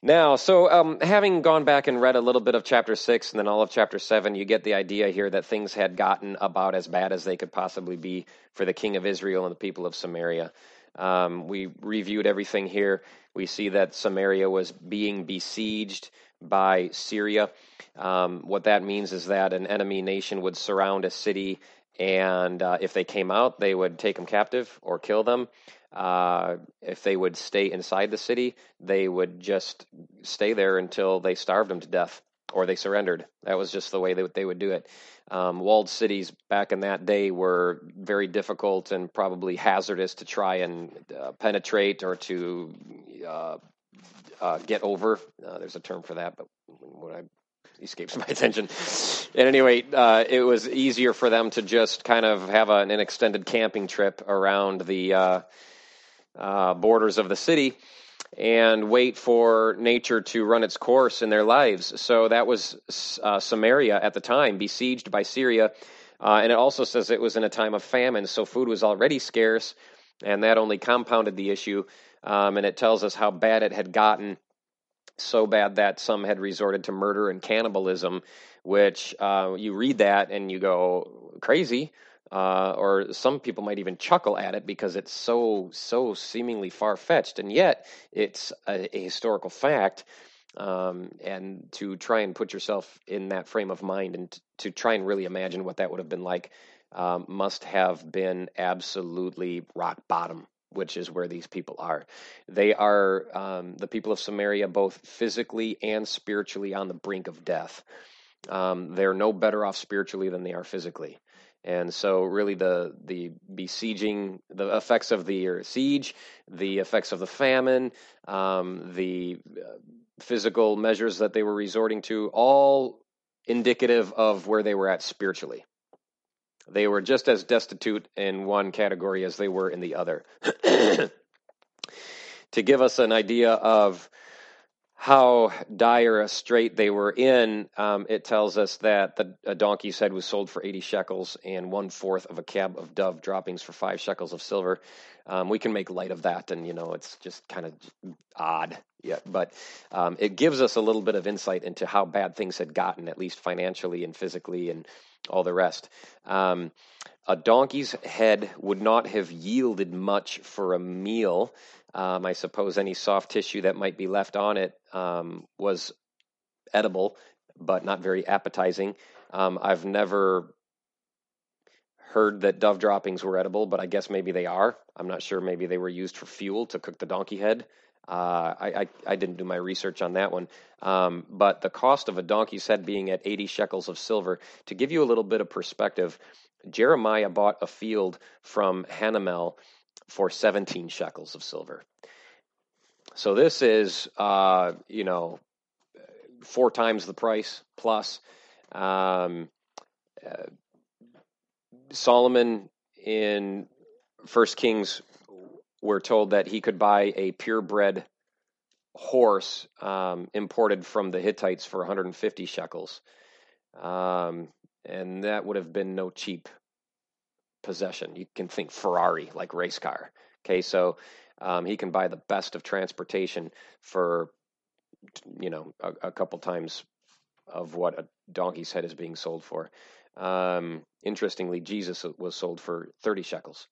Now, having gone back and read a little bit of chapter 6 and then all of chapter 7, you get the idea here that things had gotten about as bad as they could possibly be for the king of Israel and the people of Samaria. We reviewed everything here. We see that Samaria was being besieged by Syria. What that means is that an enemy nation would surround a city, and if they came out, they would take them captive or kill them. If they would stay inside the city, they would just stay there until they starved them to death or they surrendered. That was just the way they would do it. Walled cities back in that day were very difficult and probably hazardous to try and penetrate or to get over. There's a term for that, but escapes my attention. At any rate, it was easier for them to just kind of have an extended camping trip around the borders of the city and wait for nature to run its course in their lives. So that was Samaria at the time, besieged by Syria. And it also says it was in a time of famine, so food was already scarce, and that only compounded the issue. And it tells us how bad it had gotten, so bad that some had resorted to murder and cannibalism, which you read that and you go, crazy. Or some people might even chuckle at it because it's so seemingly far-fetched, and yet it's a historical fact. And to try and put yourself in that frame of mind and to try and really imagine what that would have been like must have been absolutely rock bottom, which is where these people are. They are, the people of Samaria, both physically and spiritually on the brink of death. They're no better off spiritually than they are physically. And so really the besieging, the effects of the siege, the effects of the famine, the physical measures that they were resorting to, all indicative of where they were at spiritually. They were just as destitute in one category as they were in the other. To give us an idea of how dire a strait they were in, it tells us that a donkey's head was sold for 80 shekels and 1/4 of a cab of dove droppings for 5 shekels of silver. We can make light of that, and it's just kind of odd. Yeah, but it gives us a little bit of insight into how bad things had gotten, at least financially and physically and all the rest. A donkey's head would not have yielded much for a meal. I suppose any soft tissue that might be left on it was edible, but not very appetizing. I've never heard that dove droppings were edible, but I guess maybe they are. I'm not sure. Maybe they were used for fuel to cook the donkey head. I didn't do my research on that one. But the cost of a donkey's head being at 80 shekels of silver, to give you a little bit of perspective, Jeremiah bought a field from Hanamel for 17 shekels of silver. So this is, 4 times the price plus. Solomon in 1 Kings, we're told that he could buy a purebred horse imported from the Hittites for 150 shekels. And that would have been no cheap possession. You can think Ferrari, like race car. Okay, so he can buy the best of transportation for, a couple times of what a donkey's head is being sold for. Interestingly, Jesus was sold for 30 shekels.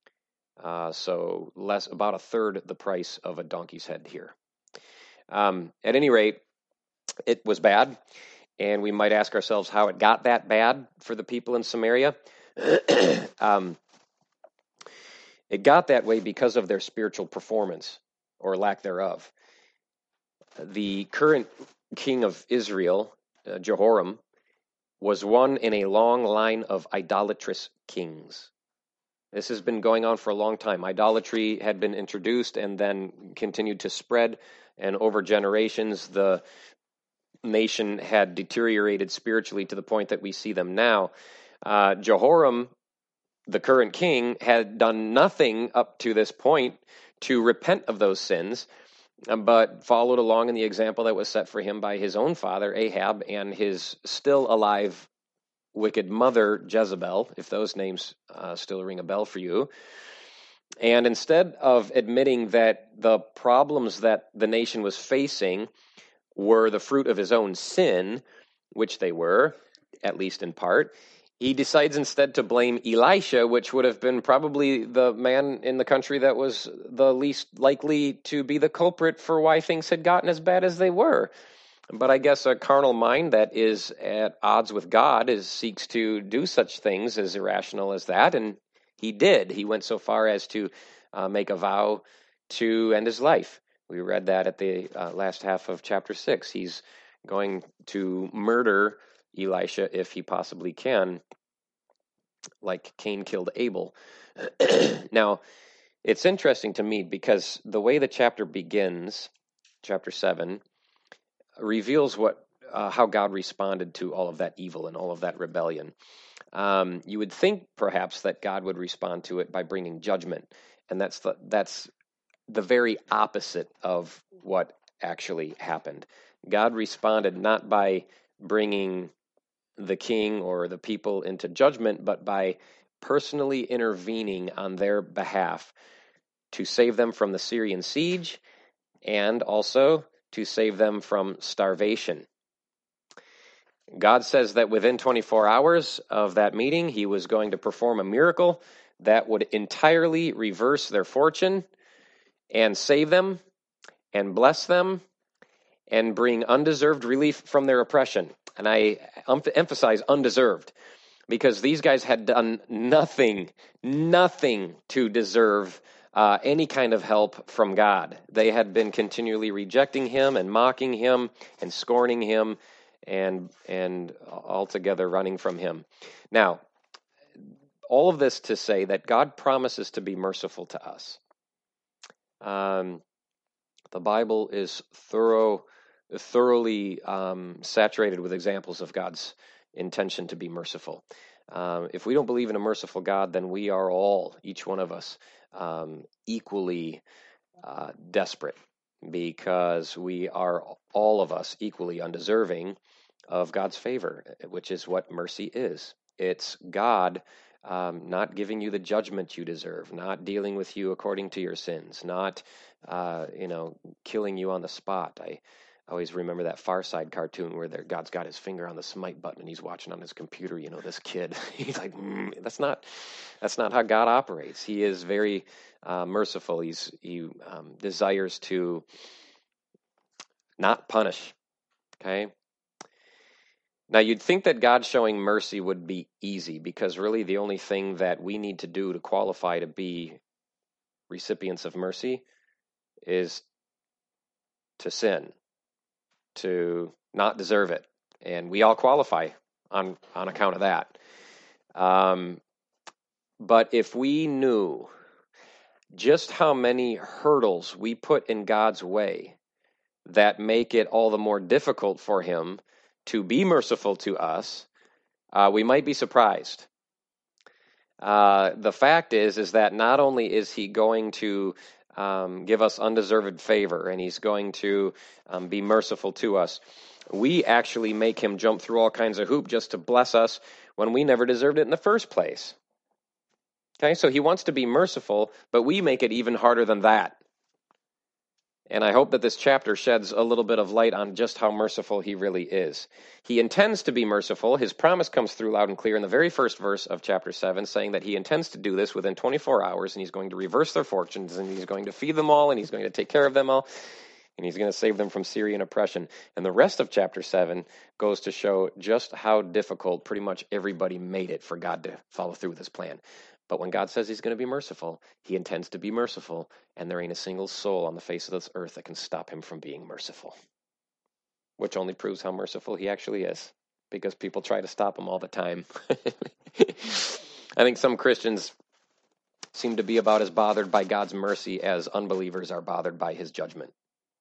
So about a third the price of a donkey's head here. At any rate, it was bad, and we might ask ourselves how it got that bad for the people in Samaria. It got that way because of their spiritual performance, or lack thereof. The current king of Israel, Jehoram, was one in a long line of idolatrous kings. This has been going on for a long time. Idolatry had been introduced and then continued to spread, and over generations, the nation had deteriorated spiritually to the point that we see them now. Jehoram, the current king, had done nothing up to this point to repent of those sins, but followed along in the example that was set for him by his own father, Ahab, and his still alive wicked mother, Jezebel, if those names still ring a bell for you. And instead of admitting that the problems that the nation was facing were the fruit of his own sin, which they were, at least in part, he decides instead to blame Elisha, which would have been probably the man in the country that was the least likely to be the culprit for why things had gotten as bad as they were. But I guess a carnal mind that is at odds with God seeks to do such things as irrational as that, and he did. He went so far as to make a vow to end his life. We read that at the last half of chapter 6. He's going to murder Elisha if he possibly can, like Cain killed Abel. Now, it's interesting to me because the way the chapter begins, chapter 7, reveals how God responded to all of that evil and all of that rebellion. You would think perhaps that God would respond to it by bringing judgment, and that's the very opposite of what actually happened. God responded not by bringing the king or the people into judgment, but by personally intervening on their behalf to save them from the Syrian siege and also to save them from starvation. God says that within 24 hours of that meeting, he was going to perform a miracle that would entirely reverse their fortune and save them and bless them and bring undeserved relief from their oppression. And I emphasize undeserved, because these guys had done nothing to deserve any kind of help from God. They had been continually rejecting him and mocking him and scorning him and altogether running from him. Now, all of this to say that God promises to be merciful to us. The Bible is thoroughly saturated with examples of God's intention to be merciful. If we don't believe in a merciful God, then we are all, each one of us, equally desperate, because we are, all of us, equally undeserving of God's favor, which is what mercy is. It's God not giving you the judgment you deserve, not dealing with you according to your sins, not killing you on the spot. I always remember that Far Side cartoon where God's got his finger on the smite button and he's watching on his computer. This kid, he's like, that's not how God operates. He is very merciful. He desires to not punish. Okay. Now, you'd think that God showing mercy would be easy, because really the only thing that we need to do to qualify to be recipients of mercy is to sin, to not deserve it. And we all qualify on account of that. But if we knew just how many hurdles we put in God's way that make it all the more difficult for him to be merciful to us, we might be surprised. The fact is that not only is he going to give us undeserved favor, and he's going to be merciful to us, we actually make him jump through all kinds of hoops just to bless us when we never deserved it in the first place. Okay, so he wants to be merciful, but we make it even harder than that. And I hope that this chapter sheds a little bit of light on just how merciful he really is. He intends to be merciful. His promise comes through loud and clear in the very first verse of chapter 7, saying that he intends to do this within 24 hours, and he's going to reverse their fortunes, and he's going to feed them all, and he's going to take care of them all, and he's going to save them from Syrian oppression. And the rest of chapter 7 goes to show just how difficult pretty much everybody made it for God to follow through with his plan. But when God says he's going to be merciful, he intends to be merciful, and there ain't a single soul on the face of this earth that can stop him from being merciful, which only proves how merciful he actually is, because people try to stop him all the time. I think some Christians seem to be about as bothered by God's mercy as unbelievers are bothered by his judgment.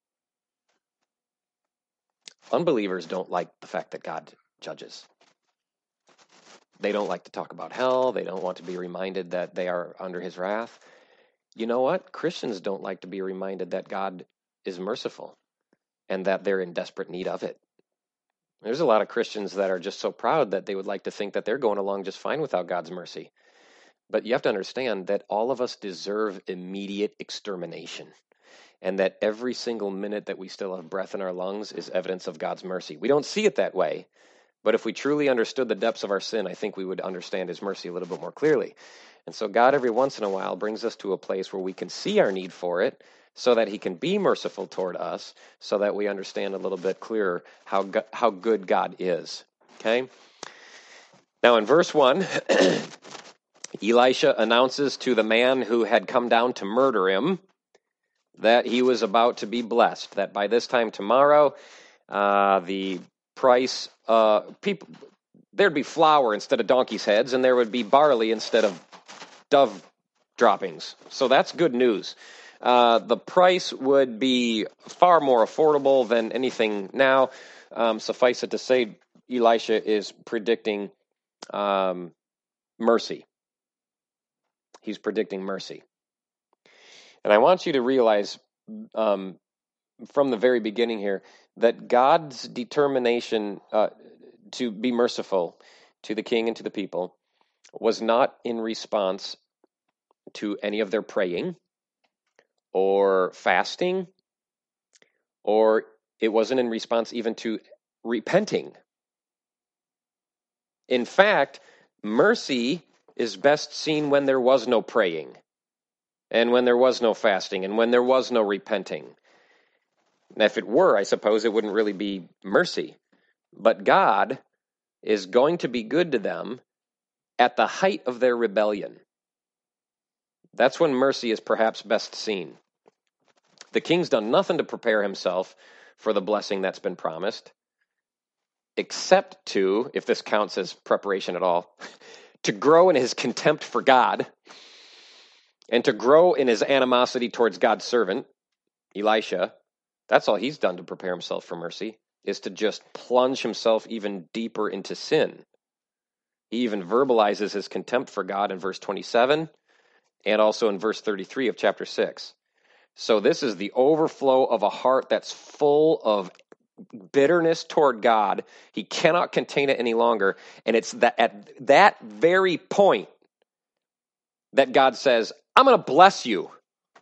Unbelievers don't like the fact that God judges. They don't like to talk about hell. They don't want to be reminded that they are under his wrath. You know what? Christians don't like to be reminded that God is merciful and that they're in desperate need of it. There's a lot of Christians that are just so proud that they would like to think that they're going along just fine without God's mercy. But you have to understand that all of us deserve immediate extermination, and that every single minute that we still have breath in our lungs is evidence of God's mercy. We don't see it that way, but if we truly understood the depths of our sin, I think we would understand his mercy a little bit more clearly. And so God every once in a while brings us to a place where we can see our need for it so that he can be merciful toward us, so that we understand a little bit clearer how good God is. Okay? Now in verse 1, Elisha announces to the man who had come down to murder him that he was about to be blessed, that by this time tomorrow, the price, there'd be flour instead of donkey's heads, and there would be barley instead of dove droppings. So that's good news. The price would be far more affordable than anything now. Suffice it to say, Elisha is predicting mercy. He's predicting mercy. And I want you to realize from the very beginning here that God's determination to be merciful to the king and to the people was not in response to any of their praying or fasting, or it wasn't in response even to repenting. In fact, mercy is best seen when there was no praying, and when there was no fasting, and when there was no repenting. And if it were, I suppose it wouldn't really be mercy. But God is going to be good to them at the height of their rebellion. That's when mercy is perhaps best seen. The king's done nothing to prepare himself for the blessing that's been promised, except to, if this counts as preparation at all, to grow in his contempt for God and to grow in his animosity towards God's servant, Elisha. That's all he's done to prepare himself for mercy, is to just plunge himself even deeper into sin. He even verbalizes his contempt for God in verse 27 and also in verse 33 of chapter 6. So this is the overflow of a heart that's full of bitterness toward God. He cannot contain it any longer. And it's that at that very point that God says, I'm going to bless you.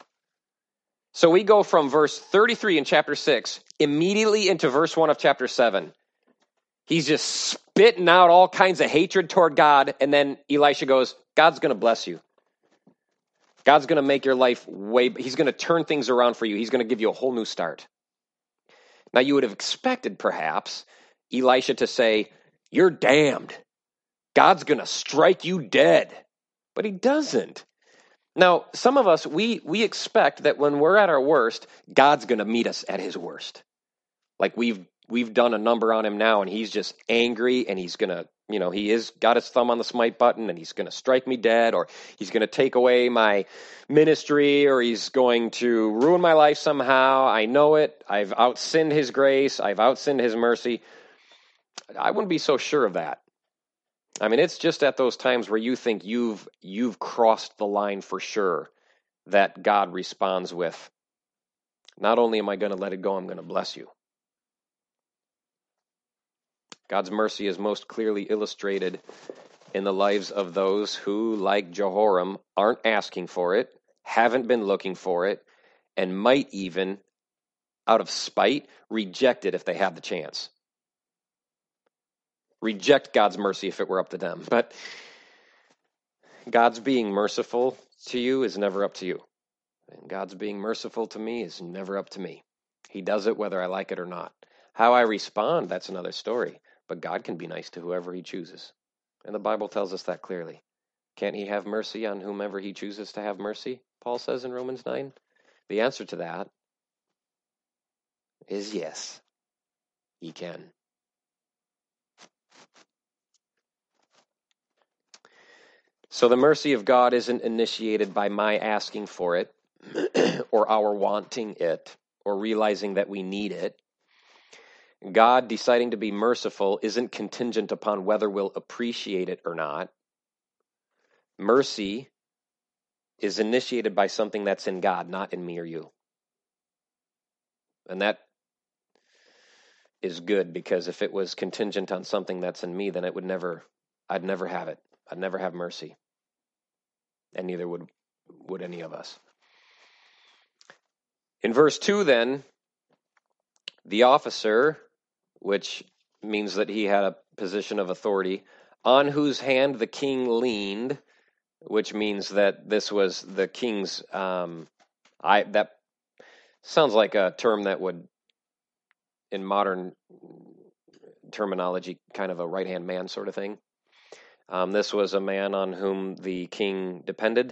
So we go from verse 33 in chapter 6 immediately into verse 1 of chapter 7. He's just spitting out all kinds of hatred toward God, and then Elisha goes, God's going to bless you. God's going to make your life he's going to turn things around for you. He's going to give you a whole new start. Now you would have expected perhaps Elisha to say, you're damned. God's going to strike you dead. But he doesn't. Now, some of us, we expect that when we're at our worst, God's going to meet us at his worst. Like we've done a number on him now, and he's just angry, and he's going to, he is got his thumb on the smite button, and he's going to strike me dead, or he's going to take away my ministry, or he's going to ruin my life somehow. I know it. I've outsinned his grace. I've outsinned his mercy. I wouldn't be so sure of that. I mean, it's just at those times where you think you've crossed the line for sure that God responds with, not only am I going to let it go, I'm going to bless you. God's mercy is most clearly illustrated in the lives of those who, like Jehoram, aren't asking for it, haven't been looking for it, and might even, out of spite, reject it if they have the chance. Reject God's mercy if it were up to them. But God's being merciful to you is never up to you. And God's being merciful to me is never up to me. He does it whether I like it or not. How I respond, that's another story. But God can be nice to whoever he chooses. And the Bible tells us that clearly. Can't he have mercy on whomever he chooses to have mercy? Paul says in Romans 9. The answer to that is yes, he can. So the mercy of God isn't initiated by my asking for it or our wanting it or realizing that we need it. God deciding to be merciful isn't contingent upon whether we'll appreciate it or not. Mercy is initiated by something that's in God, not in me or you. And that is good, because if it was contingent on something that's in me, then I'd never have it. I'd never have mercy. and neither would any of us. In verse 2 then, the officer, which means that he had a position of authority, on whose hand the king leaned, which means that this was the king's, that sounds like a term that would, in modern terminology, kind of a right-hand man sort of thing. This was a man on whom the king depended,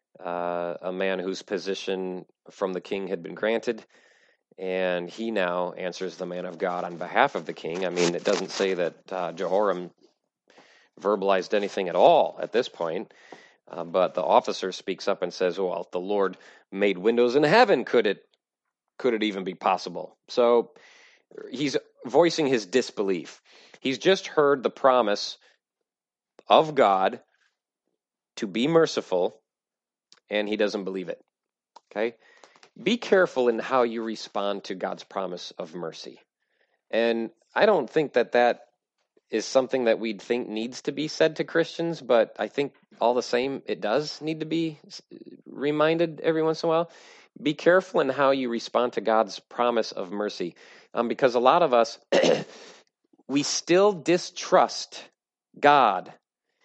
a man whose position from the king had been granted, and he now answers the man of God on behalf of the king. I mean, it doesn't say that Jehoram verbalized anything at all at this point, but the officer speaks up and says, well, if the Lord made windows in heaven, could it even be possible? So he's voicing his disbelief. He's just heard the promise of God to be merciful, and he doesn't believe it. Okay? Be careful in how you respond to God's promise of mercy. And I don't think that is something that we'd think needs to be said to Christians, but I think all the same, it does need to be reminded every once in a while. Be careful in how you respond to God's promise of mercy, because a lot of us, we still distrust God,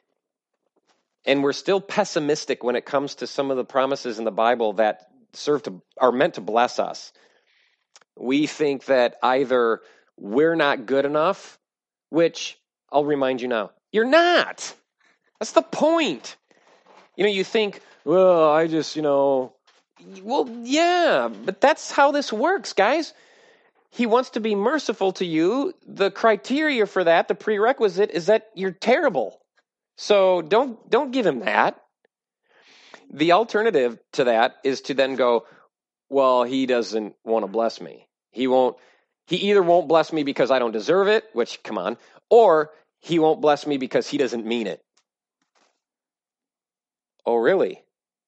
and we're still pessimistic when it comes to some of the promises in the Bible that are meant to bless us. We think that either we're not good enough, which I'll remind you now, you're not. That's the point. You think, well, well, yeah, but that's how this works, guys. He wants to be merciful to you. The criteria for that, the prerequisite, is that you're terrible. So don't give him that. The alternative to that is to then go, well, he doesn't want to bless me. He either won't bless me because I don't deserve it, which, come on, or he won't bless me because he doesn't mean it. Oh, really?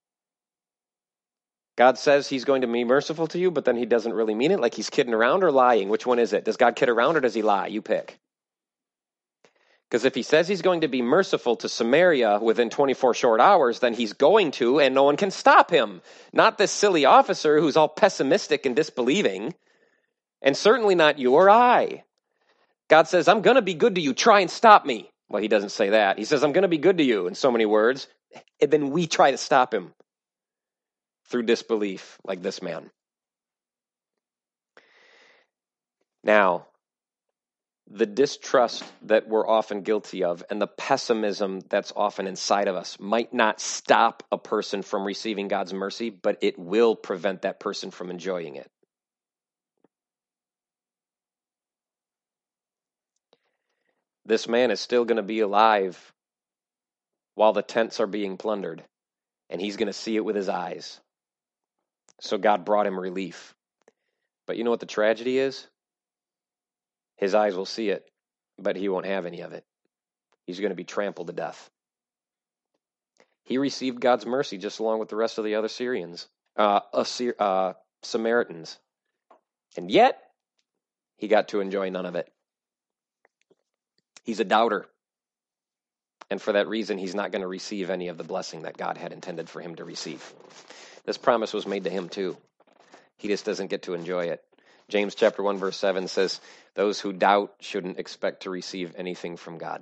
God says he's going to be merciful to you, but then he doesn't really mean it? Like he's kidding around or lying? Which one is it? Does God kid around or does he lie? You pick. Because if he says he's going to be merciful to Samaria within 24 short hours, then he's going to, and no one can stop him. Not this silly officer who's all pessimistic and disbelieving, and certainly not you or I. God says, I'm going to be good to you. Try and stop me. Well, he doesn't say that. He says, I'm going to be good to you in so many words, and then we try to stop him through disbelief like this man. Now, the distrust that we're often guilty of and the pessimism that's often inside of us might not stop a person from receiving God's mercy, but it will prevent that person from enjoying it. This man is still going to be alive while the tents are being plundered, and he's going to see it with his eyes. So God brought him relief. But you know what the tragedy is? His eyes will see it, but he won't have any of it. He's going to be trampled to death. He received God's mercy just along with the rest of the other Samaritans. And yet, he got to enjoy none of it. He's a doubter. And for that reason, he's not going to receive any of the blessing that God had intended for him to receive. This promise was made to him too. He just doesn't get to enjoy it. James chapter 1 verse 7 says, those who doubt shouldn't expect to receive anything from God.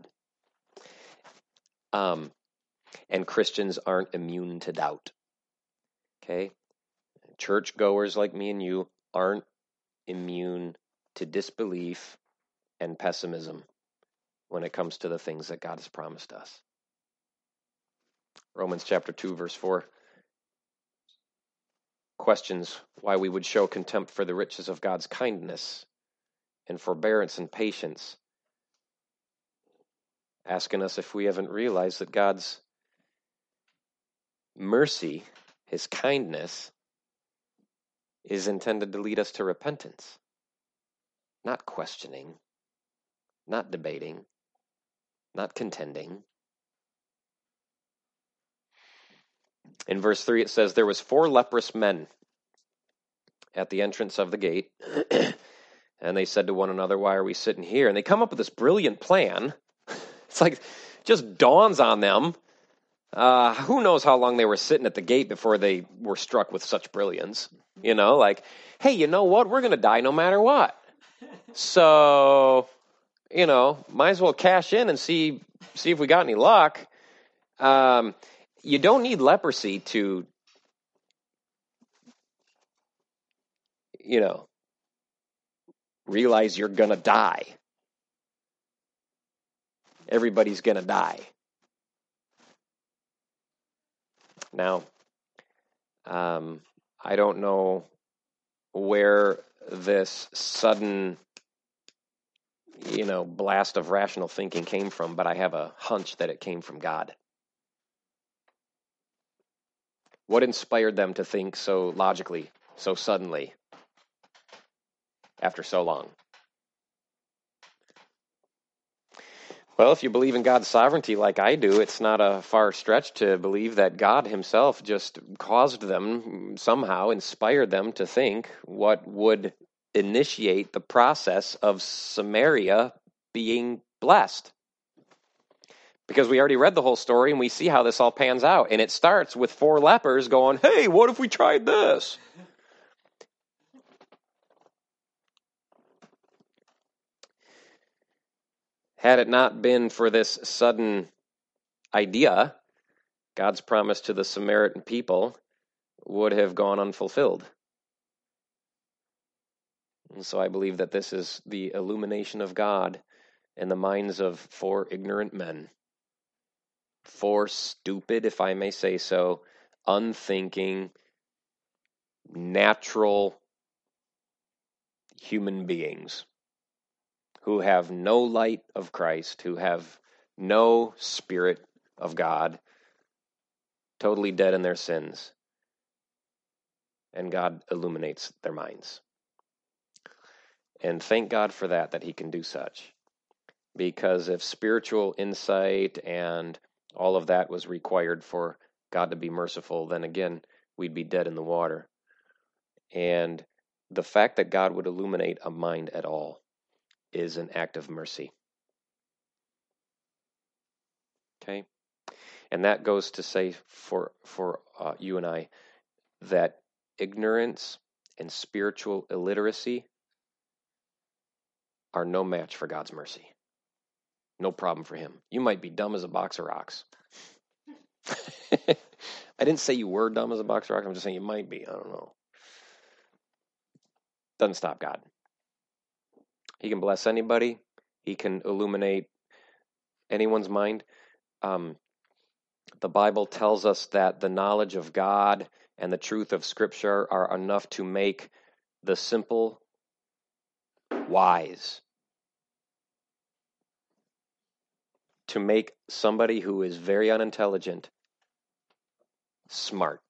And Christians aren't immune to doubt. Okay? Churchgoers like me and you aren't immune to disbelief and pessimism when it comes to the things that God has promised us. Romans chapter 2 verse 4 questions why we would show contempt for the riches of God's kindness and forbearance and patience, asking us if we haven't realized that God's mercy, his kindness, is intended to lead us to repentance, not questioning, not debating, not contending. In verse 3 it says, there was 4 leprous men at the entrance of the gate, and they said to one another, why are we sitting here? And they come up with this brilliant plan. It's like, just dawns on them Who knows how long they were sitting at the gate before they were struck with such brilliance? Like, hey, you know what? We're going to die no matter what. So, might as well cash in and see if we got any luck. You don't need leprosy to, realize you're going to die. Everybody's going to die. Now, I don't know where this sudden, blast of rational thinking came from, but I have a hunch that it came from God. What inspired them to think so logically, so suddenly, after so long? Well, if you believe in God's sovereignty like I do, it's not a far stretch to believe that God himself just caused them, somehow inspired them to think what would initiate the process of Samaria being blessed. Because we already read the whole story and we see how this all pans out. And it starts with 4 lepers going, hey, what if we tried this? Had it not been for this sudden idea, God's promise to the Samaritan people would have gone unfulfilled. And so I believe that this is the illumination of God in the minds of 4 ignorant men. 4 stupid, if I may say so, unthinking, natural human beings who have no light of Christ, who have no spirit of God, totally dead in their sins. And God illuminates their minds. And thank God for that he can do such. Because if spiritual insight and all of that was required for God to be merciful, then again, we'd be dead in the water. And the fact that God would illuminate a mind at all is an act of mercy. Okay? And that goes to say for you and I that ignorance and spiritual illiteracy are no match for God's mercy. No problem for him. You might be dumb as a box of rocks. I didn't say you were dumb as a box of rocks. I'm just saying you might be. I don't know. Doesn't stop God. He can bless anybody. He can illuminate anyone's mind. The Bible tells us that the knowledge of God and the truth of Scripture are enough to make the simple wise. To make somebody who is very unintelligent smart.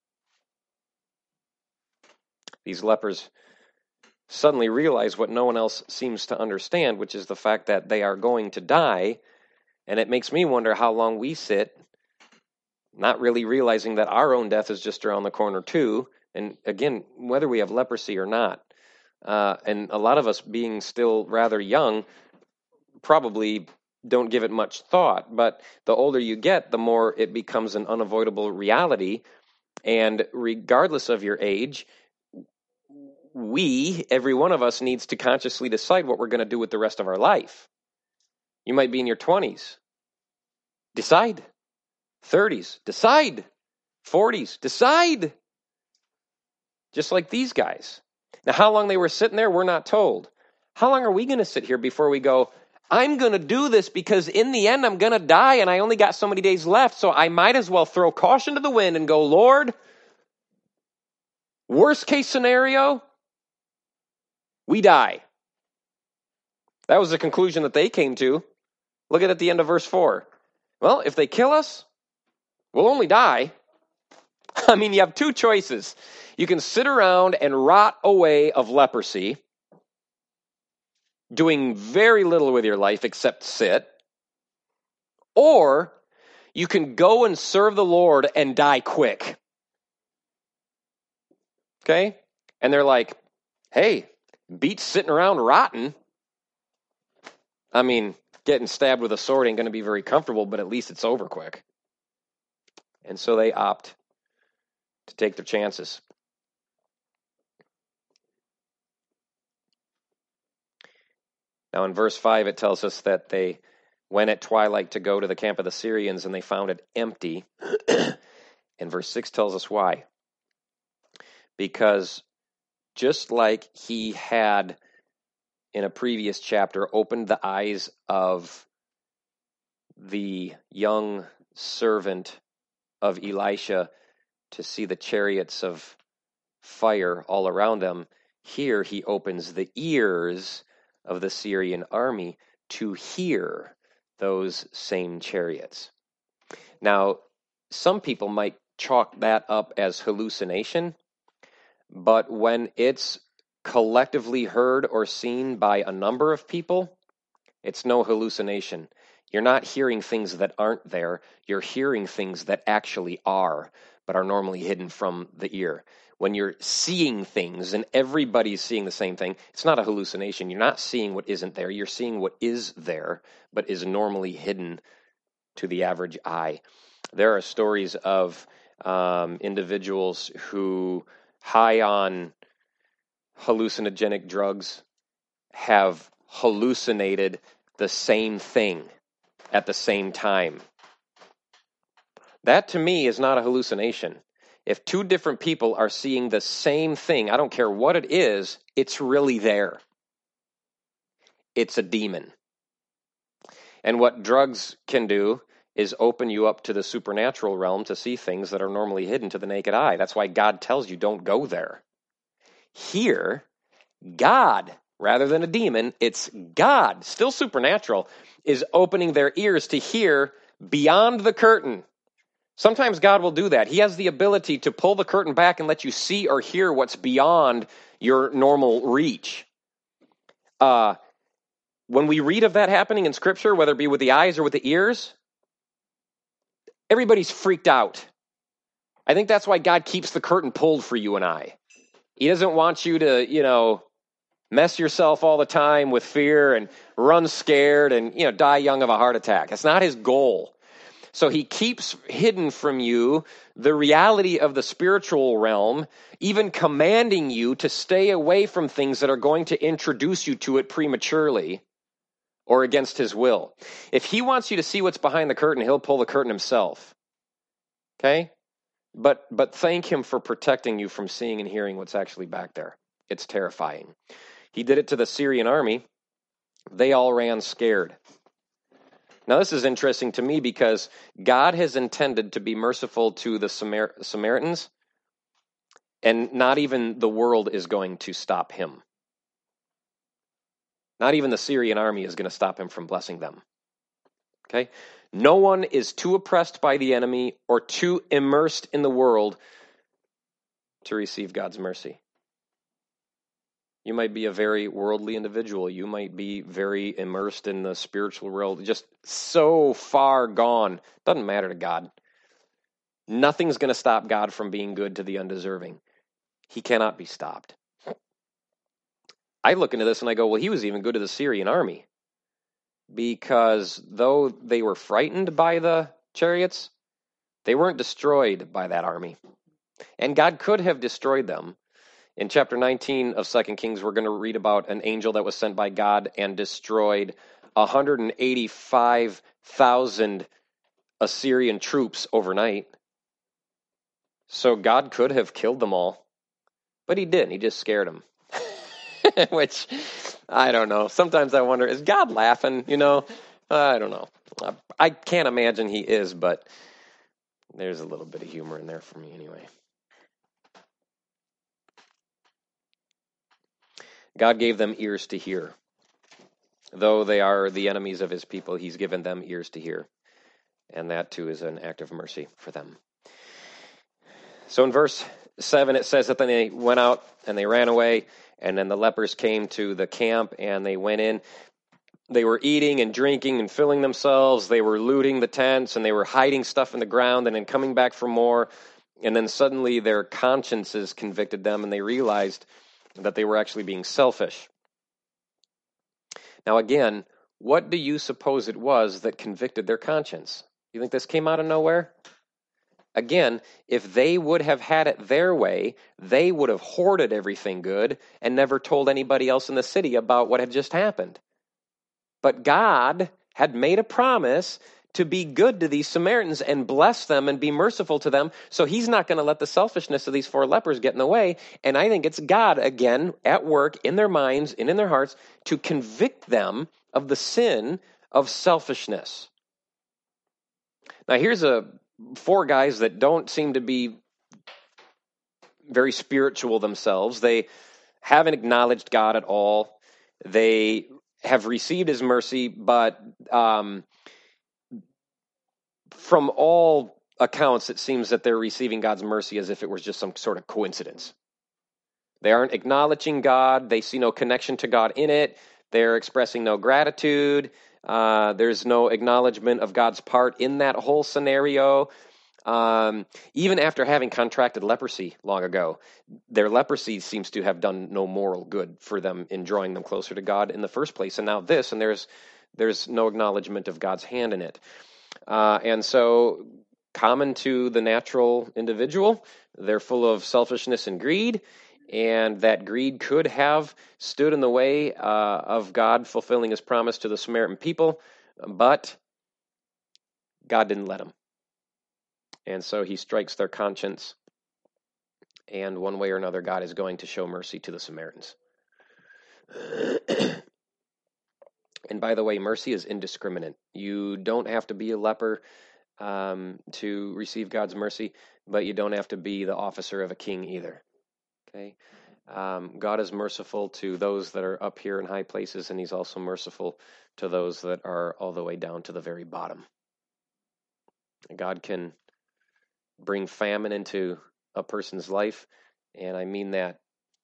These lepers suddenly realize what no one else seems to understand, which is the fact that they are going to die. And it makes me wonder how long we sit, not really realizing that our own death is just around the corner too. And again, whether we have leprosy or not, and a lot of us being still rather young, probably don't give it much thought. But the older you get, the more it becomes an unavoidable reality. And regardless of your age, every one of us needs to consciously decide what we're going to do with the rest of our life. You might be in your 20s. Decide. 30s. Decide. 40s. Decide. Just like these guys. Now, how long they were sitting there, we're not told. How long are we going to sit here before we go, I'm going to do this because in the end I'm going to die and I only got so many days left, so I might as well throw caution to the wind and go, Lord, worst case scenario, we die. That was the conclusion that they came to. Look at the end of verse 4. Well, if they kill us, we'll only die. I mean, you have 2 choices. You can sit around and rot away of leprosy, doing very little with your life except sit. Or you can go and serve the Lord and die quick. Okay? And they're like, hey, beat sitting around rotting. I mean, getting stabbed with a sword ain't going to be very comfortable, but at least it's over quick. And so they opt to take their chances. Now in verse 5, it tells us that they went at twilight to go to the camp of the Syrians, and they found it empty. And verse 6 tells us why. Because just like he had in a previous chapter opened the eyes of the young servant of Elisha to see the chariots of fire all around them, here he opens the ears of the Syrian army to hear those same chariots. Now, some people might chalk that up as hallucination, but when it's collectively heard or seen by a number of people, it's no hallucination. You're not hearing things that aren't there. You're hearing things that actually are, but are normally hidden from the ear. When you're seeing things and everybody's seeing the same thing, it's not a hallucination. You're not seeing what isn't there. You're seeing what is there, but is normally hidden to the average eye. There are stories of individuals who, high on hallucinogenic drugs, have hallucinated the same thing at the same time. That to me is not a hallucination. If two different people are seeing the same thing, I don't care what it is, it's really there. It's a demon. And what drugs can do is open you up to the supernatural realm to see things that are normally hidden to the naked eye. That's why God tells you don't go there. Here, God, rather than a demon, it's God, still supernatural, is opening their ears to hear beyond the curtain. Sometimes God will do that. He has the ability to pull the curtain back and let you see or hear what's beyond your normal reach. When we read of that happening in Scripture, whether it be with the eyes or with the ears, everybody's freaked out. I think that's why God keeps the curtain pulled for you and I. He doesn't want you to, mess yourself all the time with fear and run scared and, die young of a heart attack. That's not his goal. So he keeps hidden from you the reality of the spiritual realm, even commanding you to stay away from things that are going to introduce you to it prematurely or against his will. If he wants you to see what's behind the curtain, he'll pull the curtain himself. Okay? But thank him for protecting you from seeing and hearing what's actually back there. It's terrifying. He did it to the Syrian army. They all ran scared. Now, this is interesting to me because God has intended to be merciful to the Samaritans, and not even the world is going to stop him. Not even the Syrian army is going to stop him from blessing them. Okay? No one is too oppressed by the enemy or too immersed in the world to receive God's mercy. You might be a very worldly individual. You might be very immersed in the spiritual world, just so far gone. Doesn't matter to God. Nothing's going to stop God from being good to the undeserving. He cannot be stopped. I look into this and I go, well, he was even good to the Syrian army. Because though they were frightened by the chariots, they weren't destroyed by that army. And God could have destroyed them. In chapter 19 of 2 Kings, we're going to read about an angel that was sent by God and destroyed 185,000 Assyrian troops overnight. So God could have killed them all, but he didn't. He just scared them. Which, I don't know. Sometimes I wonder, is God laughing? I don't know. I can't imagine he is, but there's a little bit of humor in there for me anyway. God gave them ears to hear. Though they are the enemies of his people, he's given them ears to hear. And that too is an act of mercy for them. So in verse 7, it says that then they went out and they ran away, and then the lepers came to the camp and they went in. They were eating and drinking and filling themselves. They were looting the tents and they were hiding stuff in the ground and then coming back for more. And then suddenly their consciences convicted them and they realized that they were actually being selfish. Now again, what do you suppose it was that convicted their conscience? You think this came out of nowhere? Again, if they would have had it their way, they would have hoarded everything good and never told anybody else in the city about what had just happened. But God had made a promise to be good to these Samaritans and bless them and be merciful to them. So he's not going to let the selfishness of these 4 lepers get in the way. And I think it's God, again, at work in their minds and in their hearts to convict them of the sin of selfishness. Now, here's 4 guys that don't seem to be very spiritual themselves. They haven't acknowledged God at all. They have received his mercy, but from all accounts, it seems that they're receiving God's mercy as if it was just some sort of coincidence. They aren't acknowledging God. They see no connection to God in it. They're expressing no gratitude. There's no acknowledgement of God's part in that whole scenario. Even after having contracted leprosy long ago, their leprosy seems to have done no moral good for them in drawing them closer to God in the first place. And now this, and there's no acknowledgement of God's hand in it. And so, common to the natural individual, they're full of selfishness and greed, and that greed could have stood in the way of God fulfilling his promise to the Samaritan people, but God didn't let him. And so he strikes their conscience, and one way or another, God is going to show mercy to the Samaritans. And by the way, mercy is indiscriminate. You don't have to be a leper to receive God's mercy, but you don't have to be the officer of a king either. Okay, God is merciful to those that are up here in high places, and he's also merciful to those that are all the way down to the very bottom. God can bring famine into a person's life, and I mean that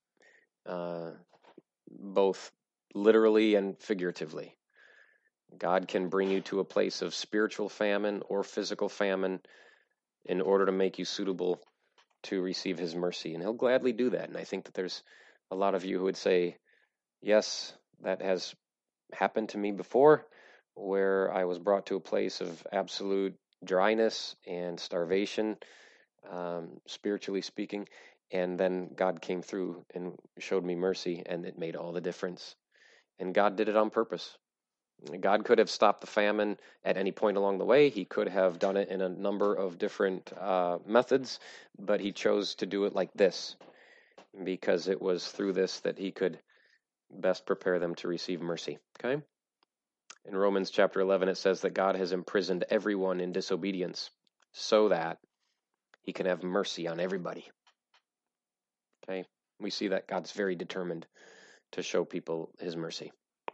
both literally and figuratively. God can bring you to a place of spiritual famine or physical famine in order to make you suitable to receive his mercy, and he'll gladly do that. And I think that there's a lot of you who would say, yes, that has happened to me before, where I was brought to a place of absolute dryness and starvation, spiritually speaking, and then God came through and showed me mercy, and it made all the difference. And God did it on purpose. God could have stopped the famine at any point along the way. He could have done it in a number of different methods, but he chose to do it like this, because it was through this that he could best prepare them to receive mercy. Okay? In Romans chapter 11, it says that God has imprisoned everyone in disobedience so that he can have mercy on everybody. Okay? We see that God's very determined to show people his mercy.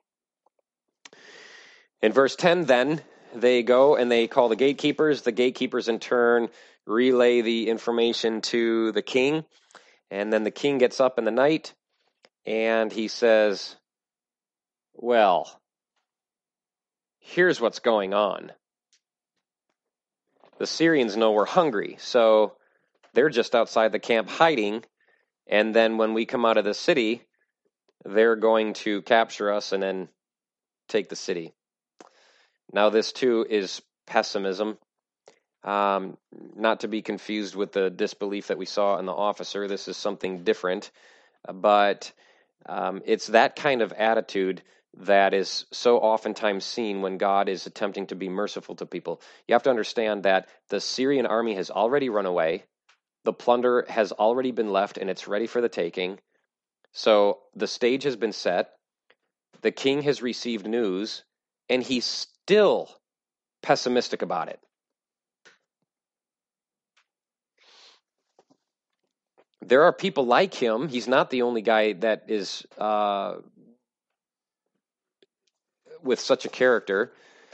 In verse 10, then, they go and they call the gatekeepers. The gatekeepers, in turn, relay the information to the king. And then the king gets up in the night, and he says, well, here's what's going on. The Syrians know we're hungry, so they're just outside the camp hiding. And then when we come out of the city, they're going to capture us and then take the city. Now, this too is pessimism, not to be confused with the disbelief that we saw in the officer. This is something different, but it's that kind of attitude that is so oftentimes seen when God is attempting to be merciful to people. You have to understand that the Syrian army has already run away. The plunder has already been left, and it's ready for the taking. So the stage has been set. The king has received news, and he's still pessimistic about it. There are people like him. He's not the only guy that is with such a character.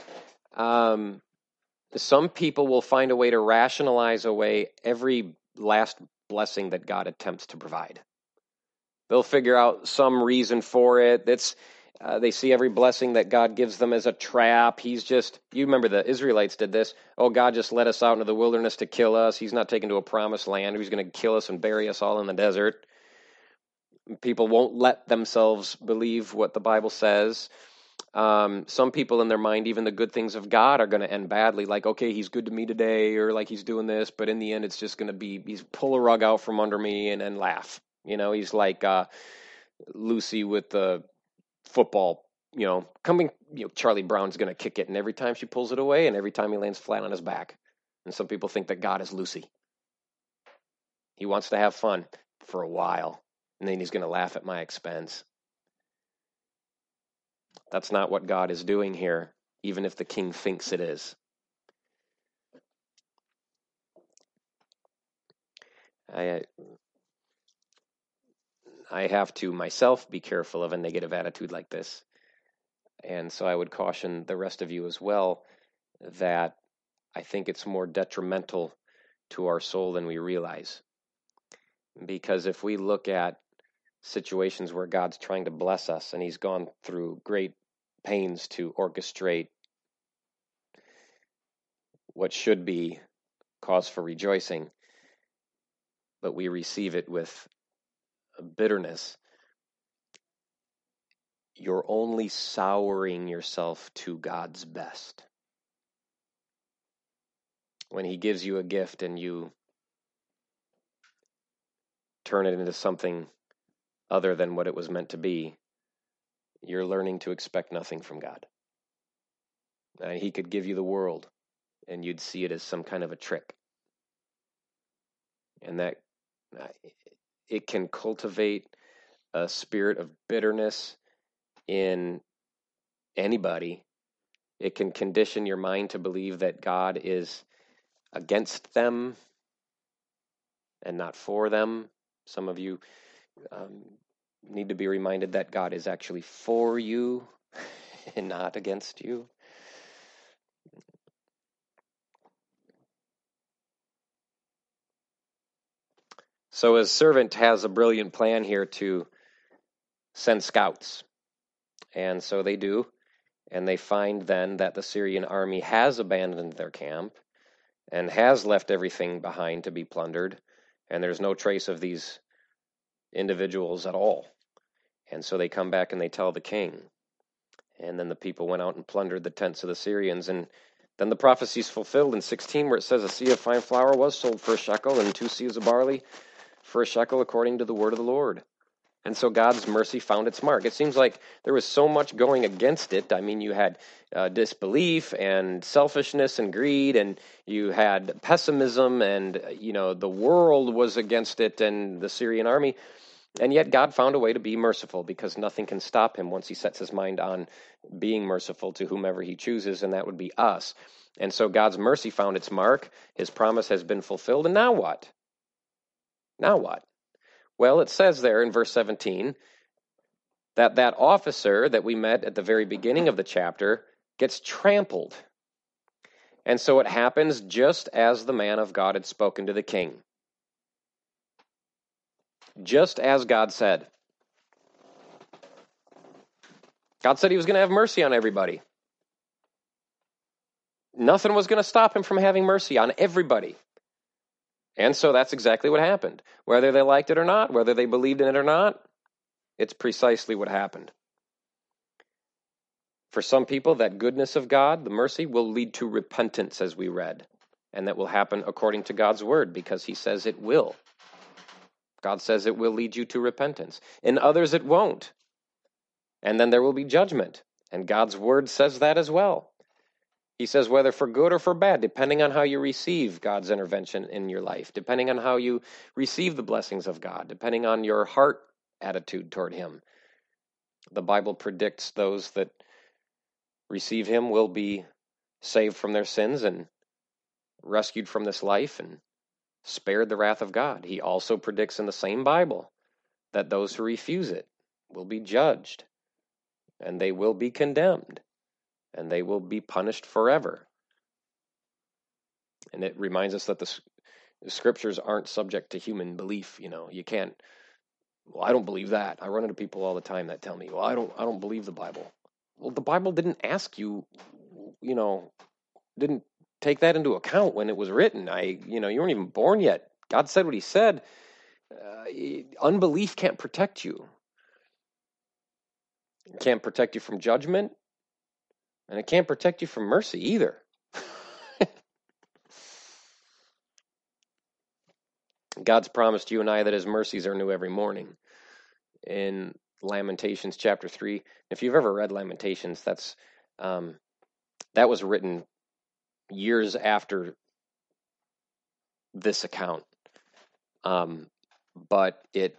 Some people will find a way to rationalize away every last blessing that God attempts to provide. They'll figure out some reason for it. They see every blessing that God gives them as a trap. You remember the Israelites did this. Oh, God just let us out into the wilderness to kill us. He's not taken to a promised land. He's going to kill us and bury us all in the desert. People won't let themselves believe what the Bible says. Some people in their mind, even the good things of God are going to end badly. Like, okay, he's good to me today, or like he's doing this, but in the end, it's just going to be, he's pull a rug out from under me and laugh. He's like Lucy with the football, Charlie Brown's going to kick it, and every time she pulls it away, and every time he lands flat on his back. And some people think that God is Lucy. He wants to have fun for a while, and then he's going to laugh at my expense. That's not what God is doing here, even if the king thinks it is. I have to myself be careful of a negative attitude like this. And so I would caution the rest of you as well that I think it's more detrimental to our soul than we realize. Because if we look at situations where God's trying to bless us and he's gone through great pains to orchestrate what should be cause for rejoicing, but we receive it with bitterness, you're only souring yourself to God's best. When he gives you a gift and you turn it into something other than what it was meant to be, you're learning to expect nothing from God. And he could give you the world, and you'd see it as some kind of a trick. And that it can cultivate a spirit of bitterness in anybody. It can condition your mind to believe that God is against them and not for them. Some of you need to be reminded that God is actually for you and not against you. So his servant has a brilliant plan here to send scouts. And so they do. And they find then that the Syrian army has abandoned their camp and has left everything behind to be plundered. And there's no trace of these individuals at all. And so they come back and they tell the king. And then the people went out and plundered the tents of the Syrians. And then the prophecy is fulfilled in 16, where it says a seah of fine flour was sold for a shekel, and 2 seahs of barley for a shekel, according to the word of the Lord. And so God's mercy found its mark. It seems like there was so much going against it. I mean, you had disbelief and selfishness and greed, and you had pessimism, and, the world was against it and the Syrian army. And yet God found a way to be merciful, because nothing can stop him once he sets his mind on being merciful to whomever he chooses, and that would be us. And so God's mercy found its mark. His promise has been fulfilled. And now what? Now what? Well, it says there in verse 17 that officer that we met at the very beginning of the chapter gets trampled. And so it happens just as the man of God had spoken to the king. Just as God said. God said he was going to have mercy on everybody. Nothing was going to stop him from having mercy on everybody. And so that's exactly what happened. Whether they liked it or not, whether they believed in it or not, it's precisely what happened. For some people, that goodness of God, the mercy, will lead to repentance, as we read. And that will happen according to God's word, because he says it will. God says it will lead you to repentance. In others, it won't. And then there will be judgment. And God's word says that as well. He says whether for good or for bad, depending on how you receive God's intervention in your life, depending on how you receive the blessings of God, depending on your heart attitude toward him. The Bible predicts those that receive him will be saved from their sins and rescued from this life and spared the wrath of God. He also predicts in the same Bible that those who refuse it will be judged, and they will be condemned, and they will be punished forever. And it reminds us that the scriptures aren't subject to human belief. You can't, well, I don't believe that. I run into people all the time that tell me, well, I don't believe the Bible. Well, the Bible didn't ask you, didn't take that into account when it was written. You weren't even born yet. God said what he said. Unbelief can't protect you. It can't protect you from judgment. And it can't protect you from mercy either. God's promised you and I that his mercies are new every morning. In Lamentations chapter 3, if you've ever read Lamentations, that was written years after this account. But it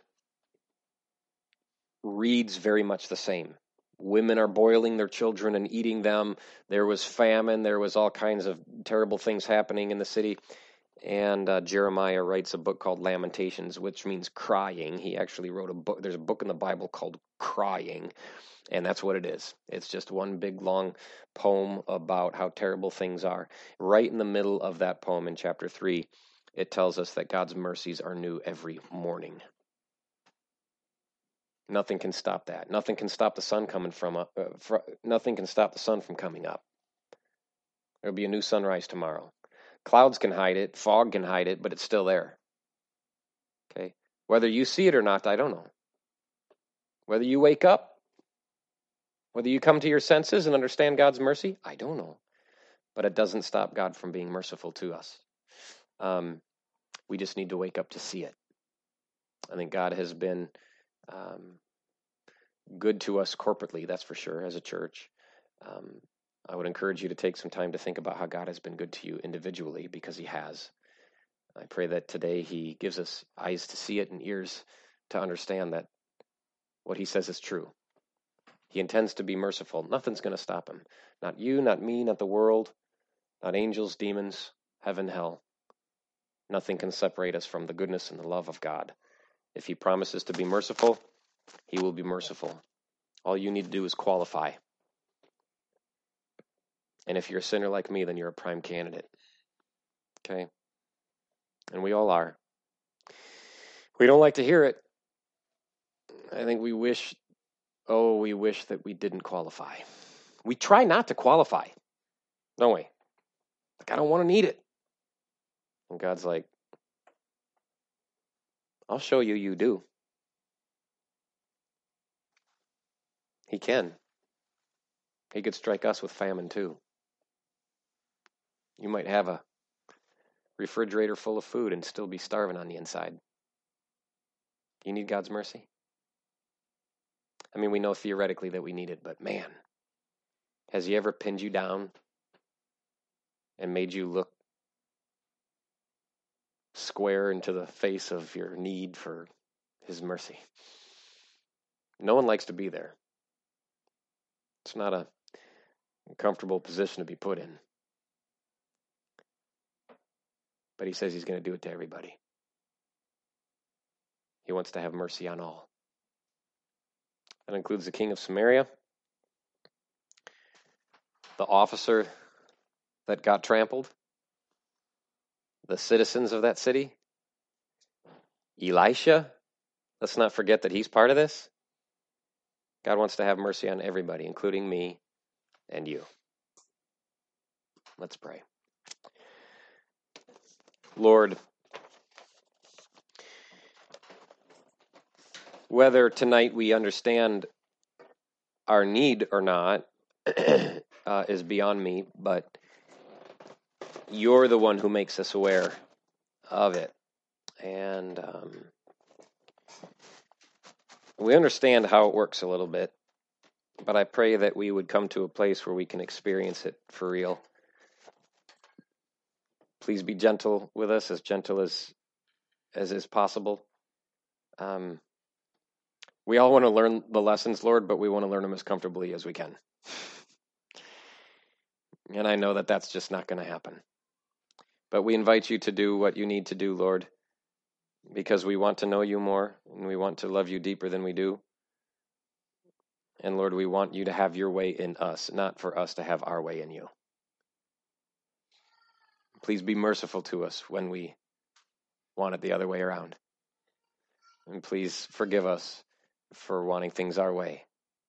reads very much the same. Women are boiling their children and eating them. There was famine. There was all kinds of terrible things happening in the city. And Jeremiah writes a book called Lamentations, which means crying. He actually wrote a book. There's a book in the Bible called Crying, and that's what it is. It's just one big, long poem about how terrible things are. Right in the middle of that poem in chapter 3, it tells us that God's mercies are new every morning. Nothing can stop that. Nothing can stop the sun coming nothing can stop the sun from coming up. There'll be a new sunrise tomorrow. Clouds can hide it, fog can hide it, but it's still there. Okay? Whether you see it or not, I don't know. Whether you wake up, whether you come to your senses and understand God's mercy, I don't know. But it doesn't stop God from being merciful to us. We just need to wake up to see it. I think God has been good to us corporately, that's for sure, as a church. I would encourage you to take some time to think about how God has been good to you individually, because he has. I pray that today he gives us eyes to see it and ears to understand that what he says is true. He intends to be merciful. Nothing's going to stop him. Not you, not me, not the world, not angels, demons, heaven, hell. Nothing can separate us from the goodness and the love of God. If he promises to be merciful, he will be merciful. All you need to do is qualify. And if you're a sinner like me, then you're a prime candidate. Okay? And we all are. We don't like to hear it. I think we wish that we didn't qualify. We try not to qualify, don't we? Like, I don't want to need it. And God's like, I'll show you you do. He can. He could strike us with famine too. You might have a refrigerator full of food and still be starving on the inside. You need God's mercy? I mean, we know theoretically that we need it, but man, has he ever pinned you down and made you look square into the face of your need for his mercy? No one likes to be there. It's not a comfortable position to be put in. But he says he's going to do it to everybody. He wants to have mercy on all. That includes the king of Samaria, the officer that got trampled, the citizens of that city, Elisha. Let's not forget that he's part of this. God wants to have mercy on everybody, including me and you. Let's pray. Lord, whether tonight we understand our need or not is beyond me, but you're the one who makes us aware of it. And we understand how it works a little bit, but I pray that we would come to a place where we can experience it for real. Please be gentle with us, as gentle as is possible. We all want to learn the lessons, Lord, but we want to learn them as comfortably as we can. And I know that that's just not going to happen. But we invite you to do what you need to do, Lord, because we want to know you more, and we want to love you deeper than we do. And Lord, we want you to have your way in us, not for us to have our way in you. Please be merciful to us when we want it the other way around. And please forgive us for wanting things our way.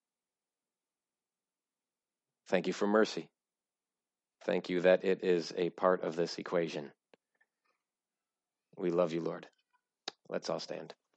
Thank you for mercy. Thank you that it is a part of this equation. We love you, Lord. Let's all stand.